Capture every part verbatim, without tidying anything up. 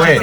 bueno.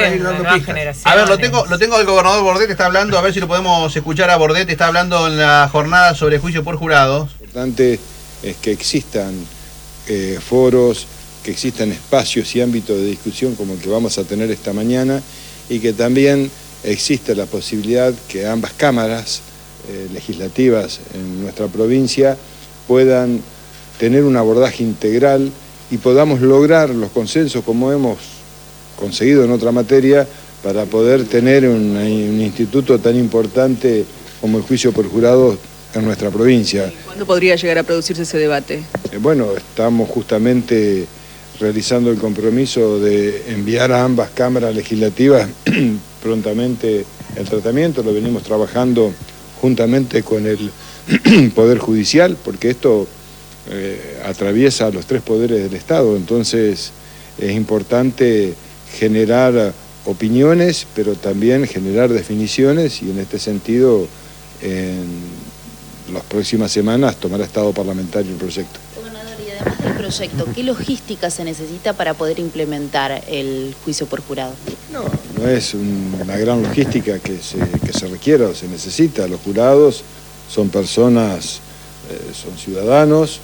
A ver, lo tengo, lo tengo al gobernador Bordet, está hablando, a ver si lo podemos escuchar a Bordet, está hablando en la jornada sobre juicio por jurados. Lo importante es que existan eh, foros, que existan espacios y ámbitos de discusión como el que vamos a tener esta mañana, y que también existe la posibilidad que ambas cámaras eh, legislativas en nuestra provincia puedan tener un abordaje integral y podamos lograr los consensos como hemos conseguido en otra materia para poder tener un, un instituto tan importante como el juicio por jurados en nuestra provincia. ¿Cuándo podría llegar a producirse ese debate? Eh, bueno, estamos justamente realizando el compromiso de enviar a ambas cámaras legislativas prontamente el tratamiento. Lo venimos trabajando juntamente con el Poder Judicial, porque esto eh, atraviesa los tres poderes del Estado, entonces es importante generar opiniones, pero también generar definiciones, y en este sentido, en las próximas semanas tomará estado parlamentario el proyecto. Gobernador, y además del proyecto, ¿qué logística se necesita para poder implementar el juicio por jurado? No, no es un, una gran logística que se, que se requiera o se necesita. Los jurados son personas, eh, son ciudadanos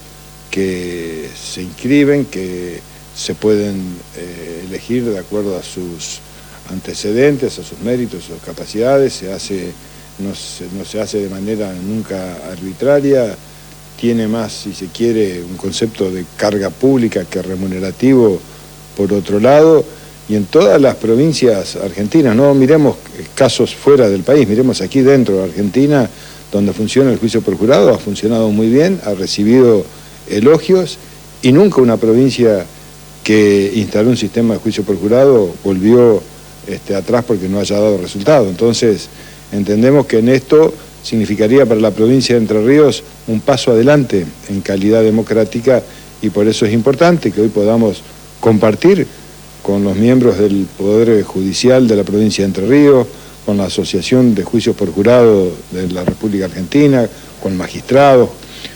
que se inscriben, que se pueden eh, elegir de acuerdo a sus antecedentes, a sus méritos, a sus capacidades. Se hace, no se, no se hace de manera nunca arbitraria, tiene más, si se quiere, un concepto de carga pública que remunerativo por otro lado, y en todas las provincias argentinas, no miremos casos fuera del país, miremos aquí dentro de Argentina, donde funciona el juicio por jurado, ha funcionado muy bien, ha recibido elogios, y nunca una provincia que instaló un sistema de juicio por jurado volvió este, atrás porque no haya dado resultado. Entonces, entendemos que en esto significaría para la provincia de Entre Ríos un paso adelante en calidad democrática, y por eso es importante que hoy podamos compartir con los miembros del Poder Judicial de la provincia de Entre Ríos, con la Asociación de Juicios por Jurado de la República Argentina, con magistrados,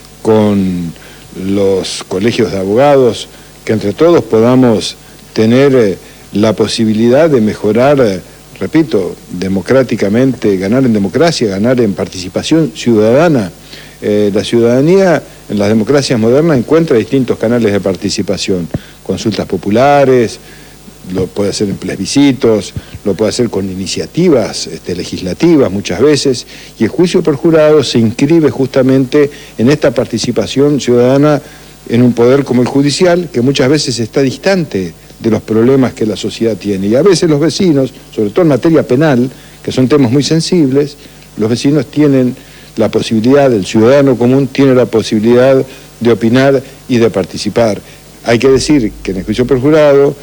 con los colegios de abogados, que entre todos podamos tener eh, la posibilidad de mejorar, eh, repito, democráticamente, ganar en democracia, ganar en participación ciudadana. Eh, la ciudadanía en las democracias modernas encuentra distintos canales de participación, consultas populares, lo puede hacer en plebiscitos, lo puede hacer con iniciativas este, legislativas muchas veces, y el juicio por jurado se inscribe justamente en esta participación ciudadana en un poder como el judicial, que muchas veces está distante de los problemas que la sociedad tiene. Y a veces los vecinos, sobre todo en materia penal, que son temas muy sensibles, los vecinos tienen la posibilidad, el ciudadano común tiene la posibilidad de opinar y de participar. Hay que decir que en el juicio por jurado,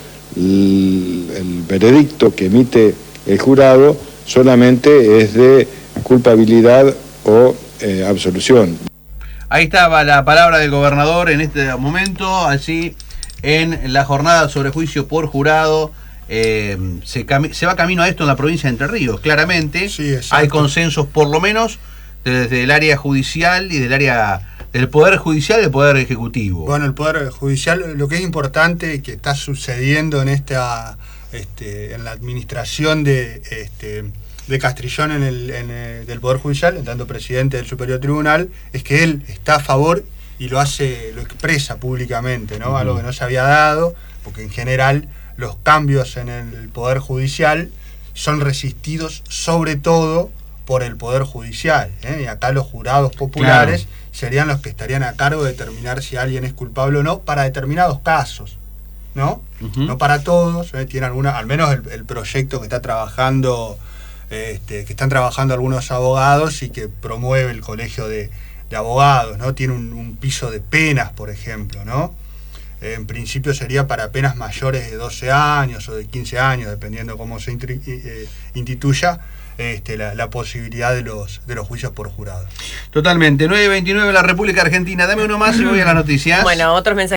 el, el veredicto que emite el jurado solamente es de culpabilidad o eh, absolución. Ahí estaba la palabra del gobernador en este momento, así en la jornada sobre juicio por jurado. Eh, se, se va camino a esto en la provincia de Entre Ríos, claramente. Sí, hay consensos por lo menos desde el área judicial y del área del Poder Judicial y del Poder Ejecutivo. Bueno, el Poder Judicial, lo que es importante que está sucediendo en esta este, en la administración de este, de Castrillón en el, en el del Poder Judicial, en tanto presidente del Superior Tribunal, es que él está a favor y lo hace, lo expresa públicamente, ¿no? Uh-huh. Algo que no se había dado, porque en general los cambios en el Poder Judicial son resistidos sobre todo por el Poder Judicial, ¿eh? Y acá los jurados populares, claro, serían los que estarían a cargo de determinar si alguien es culpable o no para determinados casos, ¿no? Uh-huh. No para todos, ¿eh? Tiene alguna, al menos el, el proyecto que está trabajando, este, que están trabajando algunos abogados y que promueve el Colegio de, de Abogados, ¿no? Tiene un, un piso de penas, por ejemplo, ¿no? Eh, en principio sería para penas mayores de doce años o de quince años, dependiendo cómo se intri- eh, instituya este, la, la posibilidad de los, de los juicios por jurado. Totalmente. nueve veintinueve la República Argentina. Dame uno más y voy a las noticias. Bueno, otros mensajes.